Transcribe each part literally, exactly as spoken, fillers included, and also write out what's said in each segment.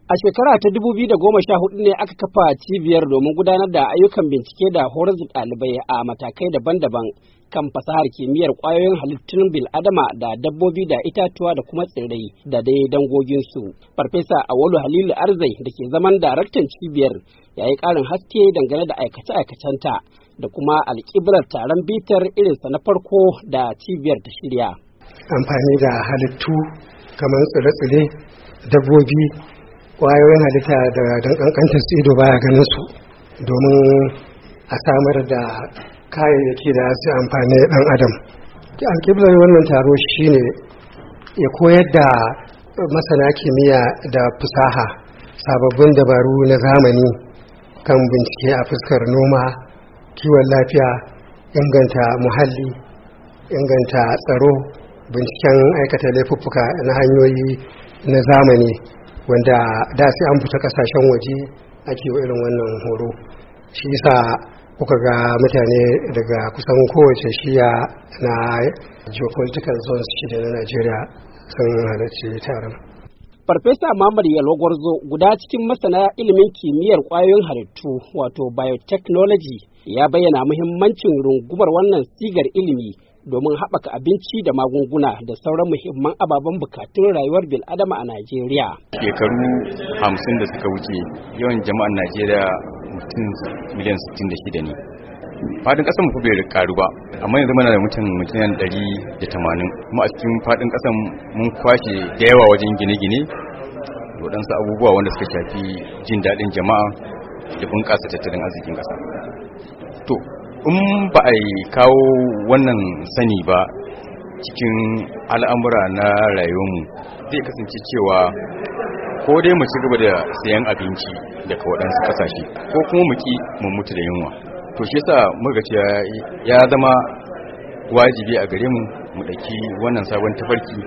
A shekara ta dubu biyu da goma sha hudu ne aka kafa cibiyar domin gudanar da ayyukan bincike da horar da ɗalibai a matakai daban-daban kan fasahar kimiyyar ƙwayoyin halittun bil'adama da dabbobi da itatuwa da kuma tsirrai da dai dangoginsu. Farfesa Auwalu Halilu Arzai da ke zaman daraktan cibiyar ya yi ƙarin haske dangane da aikace-aikacenta da kuma alƙiblar taron bitar irinsa na farko da cibiyar ta shirya. Amfani da halittu kamar tsire-tsire, dabbobi, ƙwayoyin halitta da don ƙanƙantar su ido baya ganin su domin a samar da kayayyaki da su amfani ɗan adam. Alƙiblar wannan taro shine ya koyar da masana kimiyya da fasaha sababbin dabaru na zamani kan bincike a fuskar noma, kiwon lafiya, inganta muhalli, inganta tsaro, binciken aikata laifuffuka na hanyoyi na zamani wanda da sai an fita kasashen waje ake wa irin wannan horo. Shi yasa kuka ga mutane daga kusan kowace shiya na geopolitical zones shida na Najeriya sun halarci taron. Farfesa Muhammad Yalwa Gwarzo, guda cikin masana ilimin kimiyyar ƙwayoyin halittu wato biotechnology, ya bayyana muhimmancin rungumar wannan sigar ilimi domin haɓaka abinci da magunguna da sauran muhimman ababen bukatun rayuwar bil'adama a Najeriya. Shekaru hamsin da suka wuce yawan jama'ar Najeriya mutum miliyan sittin da shida ne. Fadin ƙasar mu bai karu ba, amma yanzu muna da mutum miliyan ɗari da tamanin. Kuma a cikin fadin ƙasar mun kwashe da yawa wajen gine-gine da waɗansu abubuwa wanda suka shafi jin daɗin jama'a da bunƙasa tattalin arzikin ƙasa. To, in ba a kawo wannan sani ba cikin al'amura na rayuwarmu zai kasance cewa ko dai mu ci gaba da sayan abinci daga waɗansu ƙasashe ko kuma mu ki mu mutu da yunwa. To shi yasa muka ce ya zama wajibi a gare mu mu ɗauki wannan sabon tafarki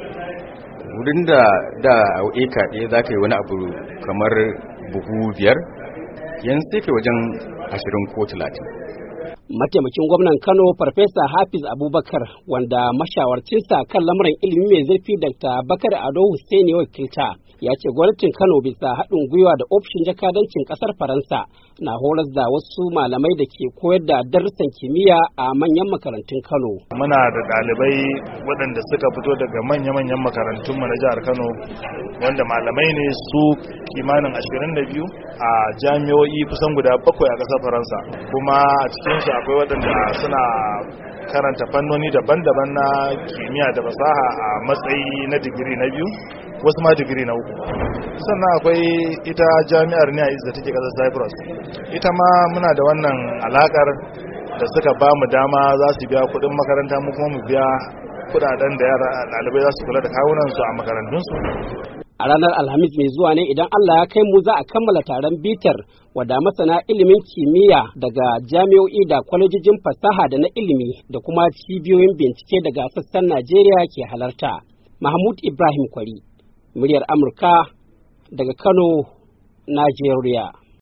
wurin da da eka ɗaya za ka yi wani abu kamar buhu biyar yanzu sai kai wajen ashirin ko talatin. Mataimakin gwamnan Kano Farfesa Hafiz Abubakar wanda mashawarcinsa kan lamuran ilimi mai zurfi Dakta Bakar Ado Hussaini wakilta ya ce gwamnatin Kano bisa haɗin gwiwa da ofishin jakadancin ƙasar Faransa na horar da wasu malamai da ke koyar da darussan kimiyya a manyan makarantun Kano. Muna da ɗalibai waɗanda suka fito daga manya-manyan makarantunmu na jihar Kano wanda malamai ne su kimanin ashirin da biyu a jami'o'i kusan guda bakwai a ƙasar Faransa, kuma a cikinsu akwai waɗanda suna karanta fannoni daban-daban na kimiyya da fasaha a matsayi na digiri na biyu, wasu ma digiri na uku. Sannan akwai ita jami'ar Nice da take ƙasar Cyprus, ita ma muna da wannan alakar da suka ba mu dama za su biya kuɗin makaranta, mu kuma mu biya kuɗaɗen da yara ɗalibai za su kula da kawunansu a makarantunsu. A ranar Alhamis mai zuwa ne idan Allah ya kai mu za a kammala taron bitar wadda masana ilimin kimiyya daga jami'o'i da kwalejojin fasaha da na ilimi da kuma cibiyoyin bincike daga sassan Najeriya ke halarta. Mahmud Ibrahim Kwari, muryar Amurka daga Kano, Najeriya.